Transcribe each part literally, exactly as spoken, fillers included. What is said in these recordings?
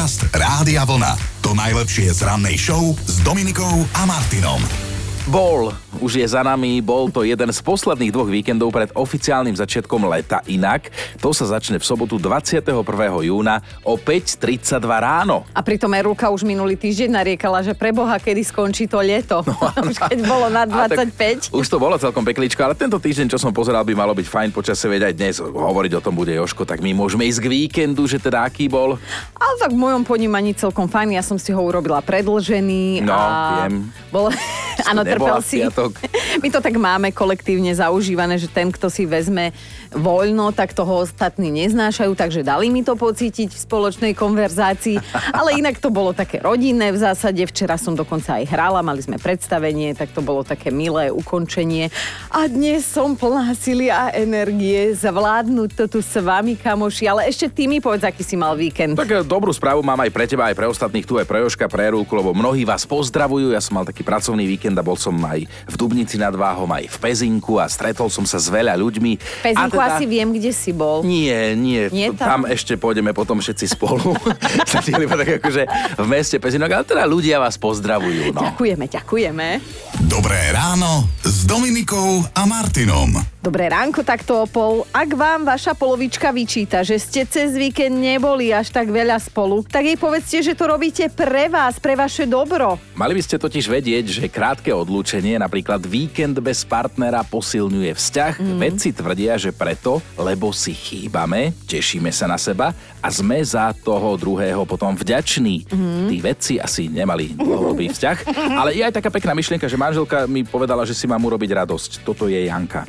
Podcast Rádia Vlna. To najlepšie z rannej show s Dominikou a Martinom. Bol, už je za nami, bol to jeden z posledných dvoch víkendov pred oficiálnym začiatkom leta. Inak, to sa začne v sobotu dvadsiateho prvého júna o päť tridsaťdva ráno. A pritom Erulka už minulý týždeň nariekala, že preboha, kedy skončí to leto. No, už keď bolo na dvadsaťpäť. Už to bolo celkom pekličko, ale tento týždeň, čo som pozeral, by malo byť fajn počasie, veď aj dnes hovoriť o tom bude Jožko, tak my môžeme ísť k víkendu, že teda aký bol. Ale tak v mojom ponímaní celkom fajn, ja som si ho urobila predĺžený. No, a viem. Bol... Áno, trpel si. My to tak máme kolektívne zaužívané, že ten, kto si vezme voľno, tak toho ostatní neznášajú, takže dali mi to pocítiť v spoločnej konverzácii. Ale inak to bolo také rodinné v zásade. Včera som dokonca aj hrala, mali sme predstavenie, tak to bolo také milé ukončenie. A dnes som plná sily a energie zvládnuť to tu s vami, kamoši. Ale ešte ty mi povedz, aký si mal víkend. Tak dobrú správu mám aj pre teba, aj pre ostatných, tu aj pre Jožka, pre Erulku, lebo mnohí vás pozdravujú. Ja som mal taký pracovný víkend a bol som aj v Dubnici nad Váhom, aj v Pezinku a stretol som sa s veľa ľuďmi. Pezinku teda... asi viem, kde si bol. Nie, nie, nie tam? tam ešte pôjdeme potom všetci spolu. Zatím iba tak akože v meste Pezinok, ale teda ľudia vás pozdravujú. No. Ďakujeme, ďakujeme. Dobré ráno s Dominikou a Martinom. Dobré ránko, takto o pol. Ak vám vaša polovička vyčíta, že ste cez víkend neboli až tak veľa spolu, tak jej povedzte, že to robíte pre vás, pre vaše dobro. Mali by ste totiž vedieť, že krátke odlúčenie, napríklad víkend bez partnera, posilňuje vzťah. Mm. Vedci tvrdia, že preto, lebo si chýbame, tešíme sa na seba a sme za toho druhého potom vďační. Mm. Tí vedci asi nemali dlhodobý vzťah, ale je aj taká pekná myšlienka, že manželka mi povedala, že si mám urobiť radosť. Toto je Janka.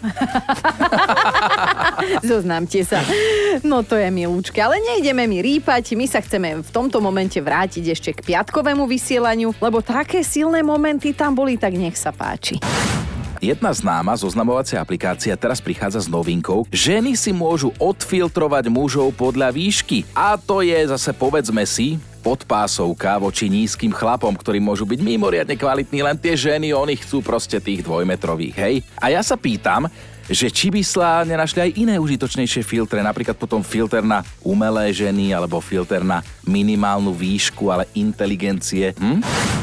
Zoznámte sa. No to je milúčke, ale nejdeme mi rýpať, my sa chceme v tomto momente vrátiť ešte k piatkovému vysielaniu, lebo také silné momenty tam boli, tak nech sa páči. Jedna známa zoznamovacia aplikácia teraz prichádza s novinkou. Ženy si môžu odfiltrovať mužov podľa výšky. A to je zase, povedzme si, podpásovka voči nízkym chlapom, ktorí môžu byť mimoriadne kvalitní, len tie ženy, oni chcú proste tých dvojmetrových, hej? A ja sa pýtam, že či by sa nenašli aj iné užitočnejšie filtre, napríklad potom filter na umelé ženy alebo filter na minimálnu výšku, ale inteligencie. Hm?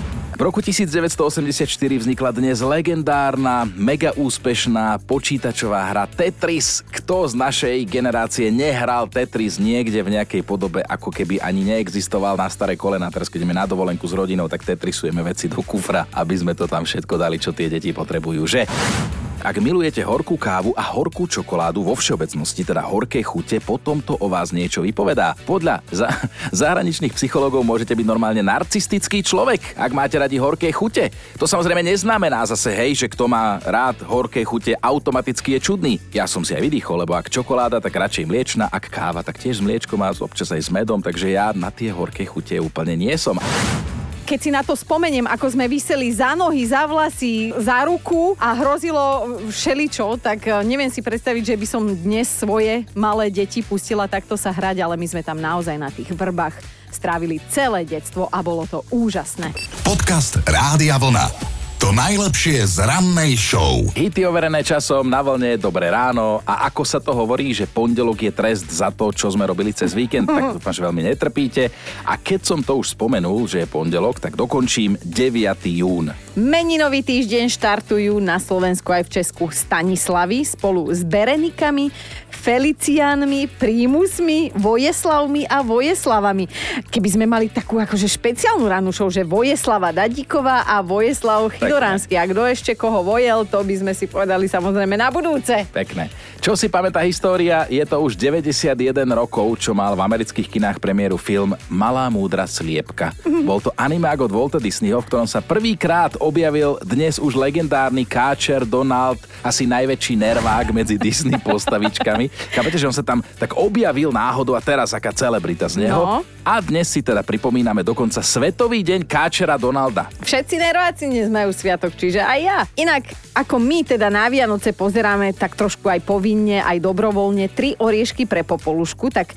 V roku devätnásťstoosemdesiatštyri vznikla dnes legendárna, mega úspešná počítačová hra Tetris. Kto z našej generácie nehral Tetris niekde v nejakej podobe, ako keby ani neexistoval na staré kolena. Teraz keď ideme na dovolenku s rodinou, tak tetrisujeme veci do kufra, aby sme to tam všetko dali, čo tie deti potrebujú, že? Ak milujete horkú kávu a horkú čokoládu vo všeobecnosti, teda horké chute, potom to o vás niečo vypovedá. Podľa za- zahraničných psychológov môžete byť normálne narcistický človek, ak máte radi horké chute. To samozrejme neznamená zase, hej, že kto má rád horké chute, automaticky je čudný. Ja som si aj vydýchol, lebo ak čokoláda, tak radšej mliečna, ak káva, tak tiež s mliečkom a občas aj s medom, takže ja na tie horké chute úplne nie som. Keď si na to spomeniem, ako sme viseli za nohy, za vlasy, za ruku a hrozilo všeličo, tak neviem si predstaviť, že by som dnes svoje malé deti pustila takto sa hrať, ale my sme tam naozaj na tých vrbách strávili celé detstvo a bolo to úžasné. Podcast Rádia Vlna. To najlepšie z rannej show. Hity overené časom, na vlne, dobré ráno a ako sa to hovorí, že pondelok je trest za to, čo sme robili cez víkend, tak dúfam, že veľmi netrpíte. A keď som to už spomenul, že je pondelok, tak dokončím deviateho júna. Meninový týždeň štartujú na Slovensku aj v Česku Stanislavy spolu s Berenikami, Feliciánmi, Prímusmi, Vojeslavmi a Vojeslavami. Keby sme mali takú akože špeciálnu rannú show, že Vojeslava Dadíková a Vojeslav Chidoránsky. A kto ešte koho vojel, to by sme si povedali samozrejme na budúce. Pekné. Čo si pamätá história, je to už deväťdesiatjeden rokov, čo mal v amerických kinách premiéru film Malá múdra sliepka. Mm. Bol to animák od Walta Disneyho, v ktorom sa prvýkrát objavil dnes už legendárny káčer Donald, asi najväčší nervák medzi Disney postavičkami. Chápete, že on sa tam tak objavil náhodou a teraz aká celebrita z neho. No. A dnes si teda pripomíname dokonca Svetový deň káčera Donalda. Všetci nerváci dnes majú sviatok, čiže aj ja. Inak, ako my teda na Vianoce pozeráme tak trošku aj povinne, aj dobrovoľne tri oriešky pre popolušku, tak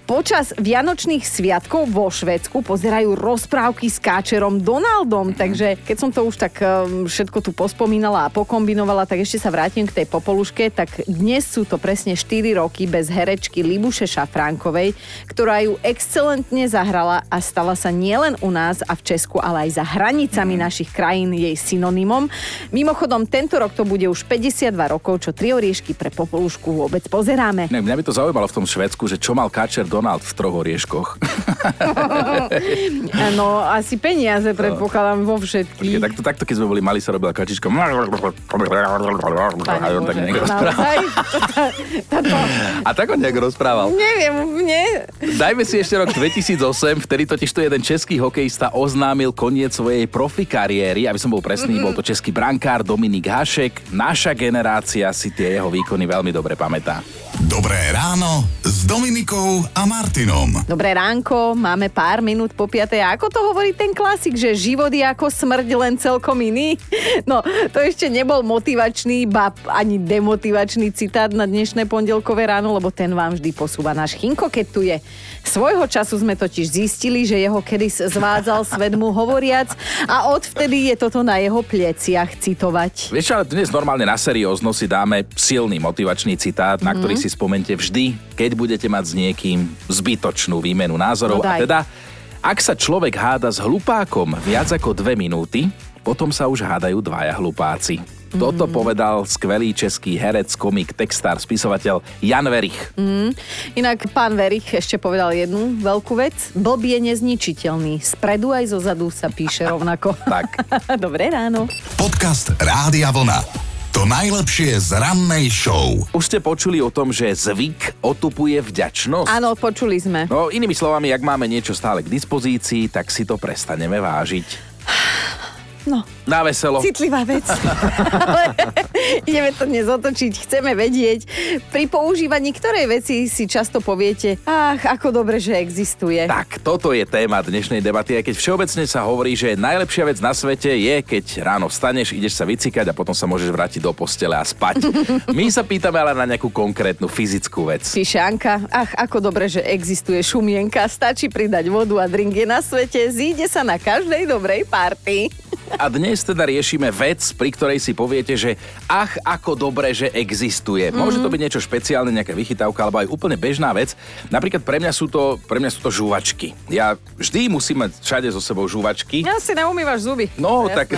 Počas vianočných sviatkov vo Švédsku pozerajú rozprávky s káčerom Donaldom, takže keď som to už tak všetko tu pospomínala a pokombinovala, tak ešte sa vrátim k tej popoluške, tak dnes sú to presne štyri roky bez herečky Libuše Šafránkovej, ktorá ju excelentne zahrala a stala sa nielen u nás a v Česku, ale aj za hranicami našich krajín jej synonymom. Mimochodom, tento rok to bude už päťdesiatdva rokov, čo Tri oriešky pre popolušku vôbec pozeráme. Ne, mňa by to zaujímalo v tom Švédsku, že čo mal káčer Donald v Troch orieškoch. No, asi peniaze predpokladám vo všetkých. Takto, takto, keď sme boli mali, sa robila kačička. A on tak nejak rozprával. A tak on nejak rozprával. Neviem, nie. Dajme si ešte rok dvetisícosem, vtedy totiž to jeden český hokejista oznámil koniec svojej profi kariéry. Aby som bol presný, bol to český brankár Dominik Hašek. Naša generácia si tie jeho výkony veľmi dobre pamätá. Dobré ráno s Dominikou a Martinom. Dobré ránko, máme pár minút po piatej. A ako to hovorí ten klasik, že život je ako smrť, len celkom iný? No, to ešte nebol motivačný, ba ani demotivačný citát na dnešné pondelkové ráno, lebo ten vám vždy posúva náš Chinko, keď tu je. Svojho času sme totiž zistili, že jeho kedys zvádzal svet mu hovoriac a odvtedy je toto na jeho pleciach citovať. Vieš, ale dnes normálne na seriózno si dáme silný motivačný citát, na ktorý si spomente vždy, keď budete mať s niekým zbytočnú výmenu názorov. No a teda, ak sa človek háda s hlupákom viac ako dve minúty, potom sa už hádajú dvaja hlupáci. Mm. Toto povedal skvelý český herec, komik, textár, spisovateľ Jan Werich. Mm. Inak pán Werich ešte povedal jednu veľkú vec. Blb je nezničiteľný. Spredu aj zo zadu sa píše rovnako. Tak. Dobré ráno. Podcast Rádia Vlna. To najlepšie z rannej show. Už ste počuli o tom, že zvyk otupuje vďačnosť? Áno, počuli sme. No, inými slovami, ak máme niečo stále k dispozícii, tak si to prestaneme vážiť. No. Na veselo. Citlivá vec. Ale ideme to dnes otočiť. Chceme vedieť, pri používaní ktorej veci si často poviete, ach, ako dobre, že existuje. Tak, toto je téma dnešnej debaty, aj keď všeobecne sa hovorí, že najlepšia vec na svete je, keď ráno vstaneš, ideš sa vycikať a potom sa môžeš vrátiť do postele a spať. My sa pýtame ale na nejakú konkrétnu fyzickú vec. Píše Anka, ach, ako dobre, že existuje šumienka, stačí pridať vodu a drink je na svete, zíde sa na každej dobrej party. A dnes teda riešime vec, pri ktorej si poviete, že ach, ako dobre, že existuje. Mm-hmm. Môže to byť niečo špeciálne, nejaká vychytávka, alebo aj úplne bežná vec. Napríklad pre mňa sú to, pre mňa sú to žúvačky. Ja vždy musím mať všade so sebou žúvačky. Ja si neumývaš zuby. No, tak,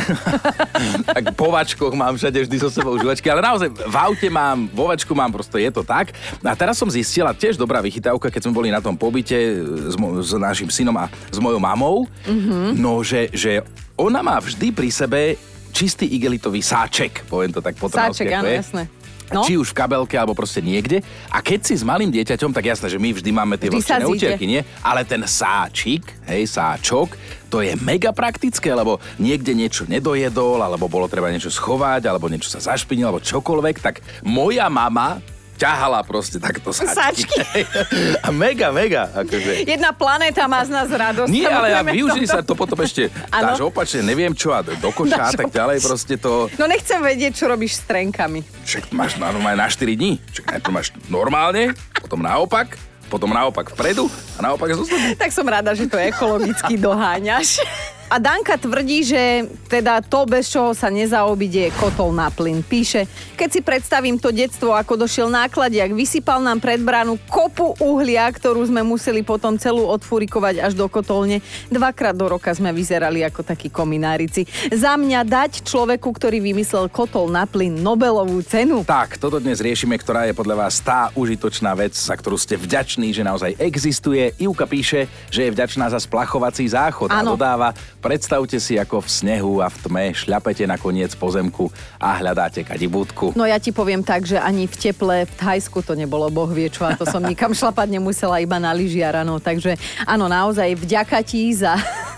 tak po vačkoch mám všade vždy so sebou žúvačky, ale naozaj v aute mám, vo vačku mám, proste je to tak. A teraz som zistila, tiež dobrá vychytávka, keď sme boli na tom pobyte s, mo- s našim synom a s mojou mamou, mm-hmm. no, že, že ona má vždy pri sebe čistý igelitový sáček, poviem to tak po trnavsky. Sáček, áno, jasné. No? Či už v kabelke, alebo proste niekde. A keď si s malým dieťaťom, tak jasné, že my vždy máme tie vlčené utierky, nie? Ale ten sáčik, hej, sáčok, to je mega praktické, lebo niekde niečo nedojedol, alebo bolo treba niečo schovať, alebo niečo sa zašpinilo, alebo čokoľvek, tak moja mama ťahala proste takto sáčky. sáčky. A mega, mega. Akože. Jedna planéta má z nás radosť. Nie, ale ja využili sa to potom ešte dáš opačne, neviem čo, a do koša a tak ďalej, proste to... No nechcem vedieť, čo robíš s trenkami. Však máš normálne na štyri dní. Však najprv máš normálne, potom naopak, potom naopak vpredu a naopak zostane. Tak som rada, že to ekologicky doháňaš. A Danka tvrdí, že teda to, bez čoho sa nezaobíde, je kotol na plyn. Píše, keď si predstavím to detstvo, ako došiel nákladiak, vysypal nám pred bránu kopu uhlia, ktorú sme museli potom celú odfurikovať až do kotolne. Dvakrát do roka sme vyzerali ako takí kominárici. Za mňa dať človeku, ktorý vymyslel kotol na plyn, Nobelovú cenu. Tak, toto dnes riešime, ktorá je podľa vás tá užitočná vec, za ktorú ste vďační, že naozaj existuje. Ivka píše, že je vďačná za splachovací záchod a dodáva: predstavte si, ako v snehu a v tme šľapete na koniec pozemku a hľadáte kadibúdku. No ja ti poviem tak, že ani v teple v Thajsku to nebolo boh vie čo, a to som nikam šlapať nemusela, iba na lyžiara, no takže áno, naozaj vďaka ti za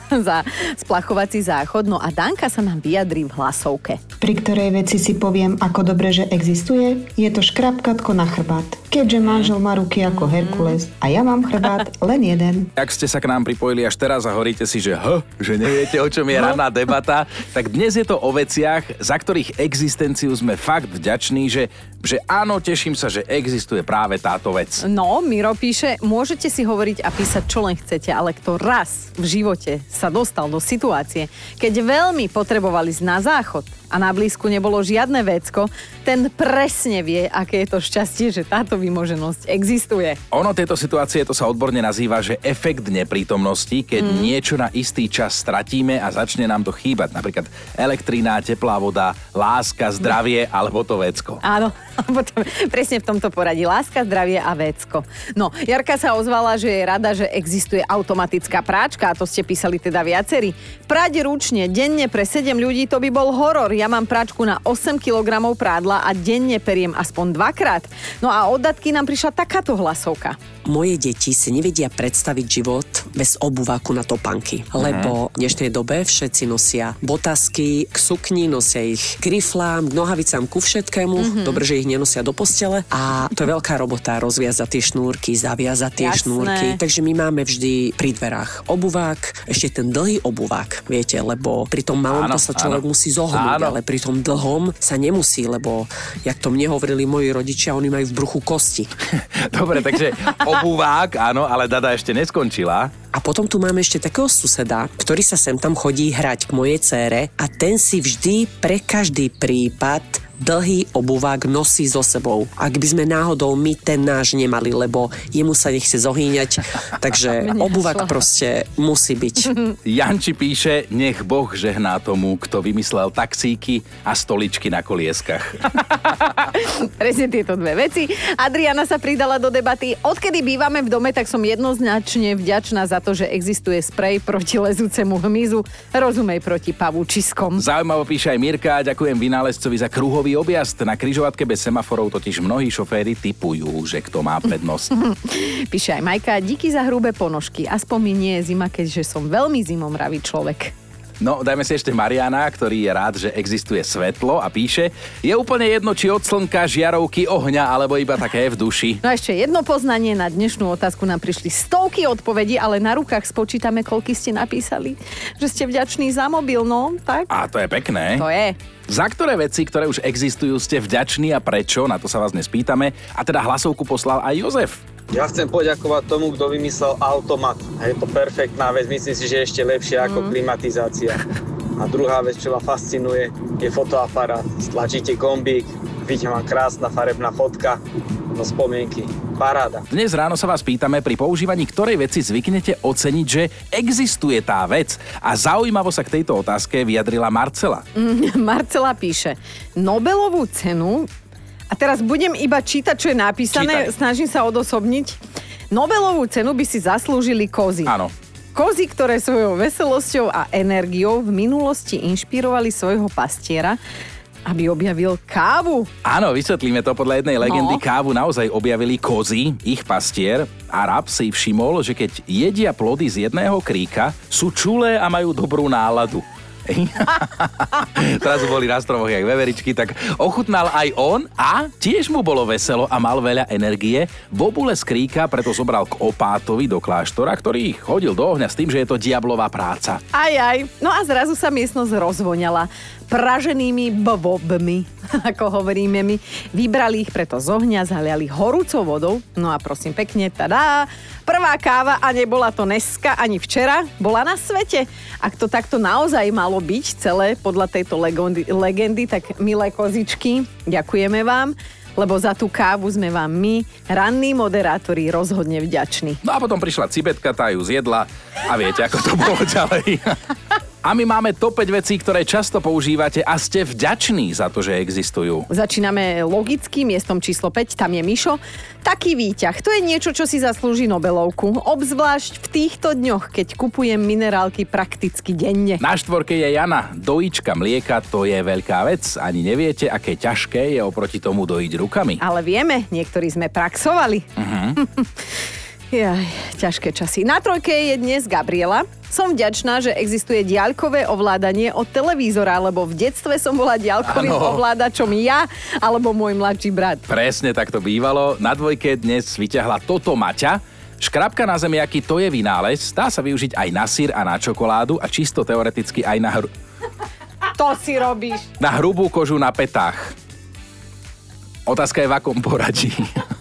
za splachovací záchod. No a Danka sa nám vyjadrí v hlasovke. Pri ktorej veci si poviem, ako dobre, že existuje, je to škrapkatko na chrbát. Keďže manžel má ruky ako Herkules a ja mám chrbát len jeden. Ak ste sa k nám pripojili až teraz a hovoríte si, že h, že neviete, o čom je ranná debata, tak dnes je to o veciach, za ktorých existenciu sme fakt vďační, že, že áno, teším sa, že existuje práve táto vec. No, Miro píše, môžete si hovoriť a písať, čo len chcete, ale kto raz v živote sa dostal do situácie, keď veľmi potrebovali ísť na záchod a na blízku nebolo žiadne vecko, ten presne vie, aké je to šťastie, že táto vymoženosť existuje. Ono tejto situácie, to sa odborne nazýva, že efekt neprítomnosti, keď mm. niečo na istý čas stratíme a začne nám to chýbať. Napríklad elektrina, teplá voda, láska, zdravie mm. alebo to vecko. Áno, potom, presne v tomto poradí. Láska, zdravie a vecko. No, Jarka sa ozvala, že je rada, že existuje automatická práčka, a to ste písali teda viacerí. Prať ručne, denne pre sedem ľudí, to by bol horor. Ja mám práčku na osem kilogramov prádla a denne periem aspoň dvakrát. No a od Datky nám prišla takáto hlasovka. Moje deti si nevedia predstaviť život bez obuváku na topánky, lebo v dnešnej dobe všetci nosia botasky k sukni, nosia ich k riflám, k nohavicám, ku všetkému. Mm-hmm. Dobre, že ich nenosia do postele a to je veľká robota rozviazať tie šnúrky, zaviazať tie Jasné. šnúrky. Takže my máme vždy pri dverách obuvák, ešte ten dlhý obuvák, viete, lebo pri tom malom áno, to sa človek áno. musí zohnúť, áno. ale pri tom dlhom sa nemusí, lebo jak to mne hovorili moji rodičia, oni majú v bruchu kosti. Dobre, takže obuvák, áno, ale Dada ešte neskončila. A potom tu máme ešte takého suseda, ktorý sa sem tam chodí hrať k mojej dcére a ten si vždy pre každý prípad dlhý obuvák nosí so sebou. Ak by sme náhodou my ten náš nemali, lebo jemu sa nechce zohýňať, takže obuvák proste musí byť. Janči píše, nech Boh žehná tomu, kto vymyslel taxíky a stoličky na kolieskach. Presne tieto dve veci. Adriana sa pridala do debaty. Odkedy bývame v dome, tak som jednoznačne vďačná za to, že existuje sprej proti lezúcemu hmyzu. Rozumej proti pavúčiskom. Zaujímavo píše aj Mirka, ďakujem vynálezcovi za kruhový objazd. Na križovatke bez semaforov totiž mnohí šoféry tipujú, že kto má prednosť. Píše aj Majka, díky za hrubé ponožky. Aspoň mi nie je zima, keďže som veľmi zimomravý človek. No, dajme si ešte Mariana, ktorý je rád, že existuje svetlo a píše, je úplne jedno, či od slnka, žiarovky, ohňa, alebo iba také v duši. No a ešte jedno poznanie, na dnešnú otázku nám prišli stovky odpovedí, ale na rukách spočítame, koľky ste napísali. Že ste vďační za mobil, no, tak? A to je pekné. To je. Za ktoré veci, ktoré už existujú, ste vďační a prečo? Na to sa vás nespýtame. A teda hlasovku poslal aj Jozef. Ja chcem poďakovať tomu, kto vymyslel automat. A je to perfektná vec, myslím si, že ešte lepšie ako mm. klimatizácia. A druhá vec, čo ma fascinuje, je fotoaparát. Stlačíte gombík, vidíte, mám krásna farebná fotka, no spomienky. Paráda. Dnes ráno sa vás pýtame, pri používaní ktorej veci zvyknete oceniť, že existuje tá vec. A zaujímavo sa k tejto otázke vyjadrila Marcela. Mm, Marcela píše, Nobelovú cenu. A teraz budem iba čítať, čo je napísané, Čítaj. Snažím sa odosobniť. Nobelovú cenu by si zaslúžili kozy. Áno. Kozy, ktoré svojou veselosťou a energiou v minulosti inšpirovali svojho pastiera, aby objavil kávu. Áno, vysvetlíme to. Podľa jednej legendy no. kávu naozaj objavili kozy, ich pastier. Arab si všimol, že keď jedia plody z jedného kríka, sú čulé a majú dobrú náladu. Teraz boli na stromoch jak veveričky, tak ochutnal aj on a tiež mu bolo veselo a mal veľa energie. Bobule z kríka preto zobral k opátovi do kláštora, ktorý chodil do ohňa s tým, že je to diablová práca. Aj, aj. No a zrazu sa miestnosť rozvoňala praženými bobmi, ako hovoríme my. Vybrali ich preto z ohňa, zaliali horúcou vodou. No a prosím pekne, tadá, prvá káva a nebola to dneska ani včera, bola na svete. Ak to takto naozaj malo byť celé podľa tejto legendy, legendy tak milé kozičky, ďakujeme vám, lebo za tú kávu sme vám my, ranní moderátori, rozhodne vďační. No a potom prišla cibetka, tá ju zjedla a viete, ako to bolo ďalej. A my máme top päť vecí, ktoré často používate a ste vďační za to, že existujú. Začíname logicky, miestom číslo päť, tam je Mišo. Taký výťah, to je niečo, čo si zaslúži Nobelovku. Obzvlášť v týchto dňoch, keď kupujem minerálky prakticky denne. Na štvorke je Jana. Dojíčka mlieka, to je veľká vec. Ani neviete, aké ťažké je oproti tomu dojiť rukami. Ale vieme, niektorí sme praxovali. Uh-huh. Jaj, ťažké časy. Na trojke je dnes Gabriela. Som vďačná, že existuje diaľkové ovládanie od televízora, lebo v detstve som bola diaľkovým ano. ovládačom ja alebo môj mladší brat. Presne tak to bývalo. Na dvojke dnes vyťahla toto Maťa. Škrabka na zemiaky, to je vynález. Dá sa využiť aj na syr a na čokoládu a čisto teoreticky aj na hru... To si robíš. Na hrubú kožu na petách. Otázka je v akom poradí.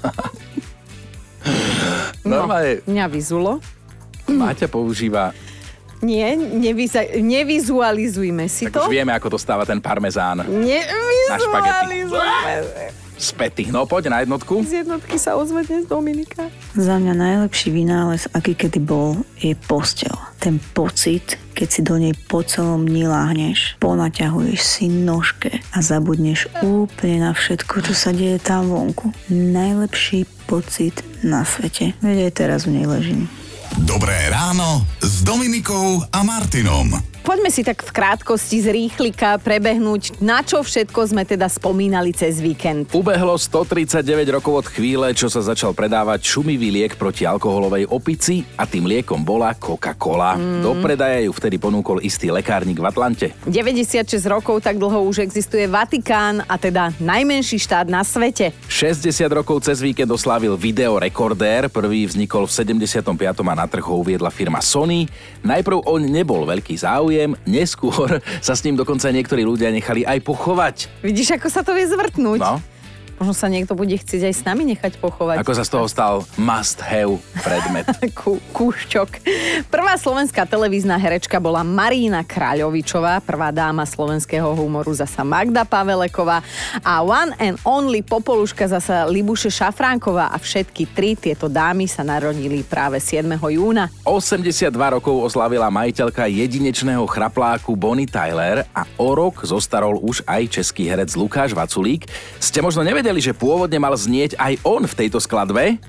Normálne... No, mňa vyzulo. Maťa používa... Nie, nevyza- nevizualizujme si tak to. Tak už vieme, ako dostáva ten parmezán. Nevizualizujme. Späty. No poď na jednotku. Z jednotky sa ozve dnes Dominika. Za mňa najlepší vynález, aký kedy bol, je posteľ. Ten pocit, keď si do nej po celom dni láhneš, ponaťahuješ si nožke a zabudneš úplne na všetko, čo sa deje tam vonku. Najlepší pocit na svete. Veď aj teraz v nej ležím. Dobré ráno s Dominikou a Martinom. Poďme si tak v krátkosti z rýchlika prebehnúť, na čo všetko sme teda spomínali cez víkend. Ubehlo stotridsaťdeväť rokov od chvíle, čo sa začal predávať šumivý liek proti alkoholovej opici a tým liekom bola Coca-Cola. Mm. Do predaja ju vtedy ponúkol istý lekárnik v Atlante. deväťdesiatšesť rokov, tak dlho už existuje Vatikán a teda najmenší štát na svete. šesťdesiat rokov cez víkend oslávil videorekordér. Prvý vznikol v sedemdesiatom piatom a na trh ho uviedla firma Sony. Najprv oň nebol veľký záujem, neskôr sa s ním dokonca niektorí ľudia nechali aj pochovať. Vidíš, ako sa to vie zvrtnúť? No. Možno sa niekto bude chcieť aj s nami nechať pochovať. Ako sa z toho stal must have predmet. Kú, kúšťok. Prvá slovenská televízna herečka bola Marína Kráľovičová, prvá dáma slovenského humoru zasa Magda Paveleková a one and only popoluška zasa Libuše Šafránková a všetky tri tieto dámy sa narodili práve siedmeho júna. osemdesiatdva rokov oslávila majiteľka jedinečného chrapláku Bonnie Tyler a o rok zostarol už aj český herec Lukáš Vaculík. Ste možno nevedeli, že pôvodne mal znieť aj on v tejto skladbe?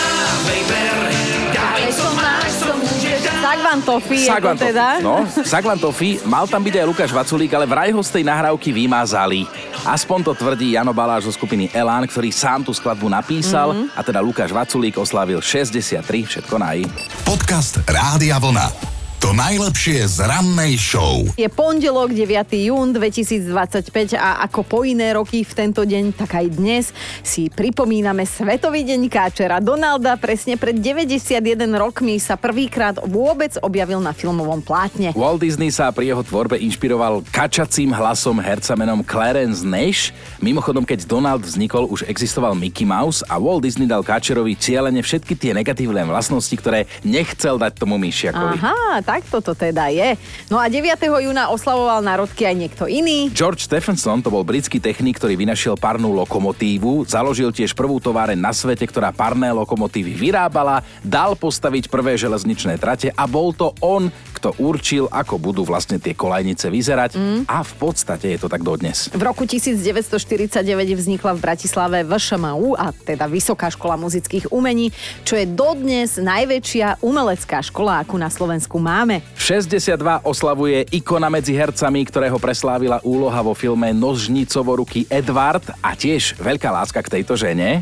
Sagvantofi je to teda. No, Sagvantofi, mal tam byť aj Lukáš Vaculík, ale vraj ho z tej nahrávky vymazali. Aspoň to tvrdí Jano Baláš zo skupiny Elán, ktorý sám tú skladbu napísal, mm-hmm. a teda Lukáš Vaculík oslávil šesťdesiattri, všetko na i. Podcast Rádia Vlna. To najlepšie z rannej show. Je pondelok, deviateho júna dvetisícdvadsaťpäť a ako po iné roky v tento deň, tak aj dnes si pripomíname Svetový deň káčera. Donalda presne pred deväťdesiatjeden rokmi sa prvýkrát vôbec objavil na filmovom plátne. Walt Disney sa pri jeho tvorbe inšpiroval kačacím hlasom herca menom Clarence Nash. Mimochodom, keď Donald vznikol, už existoval Mickey Mouse a Walt Disney dal káčerovi cielene všetky tie negatívne vlastnosti, ktoré nechcel dať tomu myšiakovi. Aha, tak toto teda je. No a deviateho júna oslavoval národky aj niekto iný. George Stephenson, to bol britský technik, ktorý vynašiel parnú lokomotívu, založil tiež prvú továreň na svete, ktorá parné lokomotívy vyrábala, dal postaviť prvé železničné trate a bol to on, kto určil, ako budú vlastne tie kolajnice vyzerať, mm. a v podstate je to tak dodnes. V roku devätnásťstoštyridsaťdeväť vznikla v Bratislave vé š em ú, a teda Vysoká škola muzických umení, čo je dodnes najväčšia umelecká škola, akú na Slovensku má. šesťdesiatdva oslavuje ikona medzi hercami, ktorého preslávila úloha vo filme Nožnicovo-ruky Edward a tiež veľká láska k tejto žene.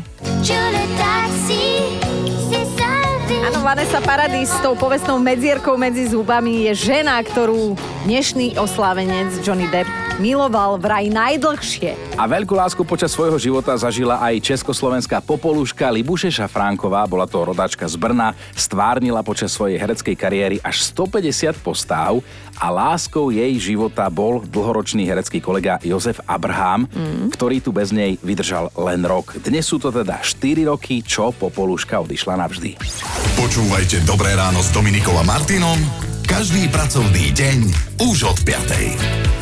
Áno, Vanessa Paradis s tou povestnou medzierkou medzi zubami je žena, ktorú dnešný oslávenec Johnny Depp miloval vraj najdlhšie. A veľkú lásku počas svojho života zažila aj československá popoluška Libuše Šafránková, bola to rodáčka z Brna, stvárnila počas svojej hereckej kariéry až stopäťdesiat postáv a láskou jej života bol dlhoročný herecký kolega Jozef Abrham, mm. ktorý tu bez nej vydržal len rok. Dnes sú to teda štyri roky, čo popoluška odišla navždy. Počúvajte Dobré ráno s Dominikou a Martinom každý pracovný deň už od piatej.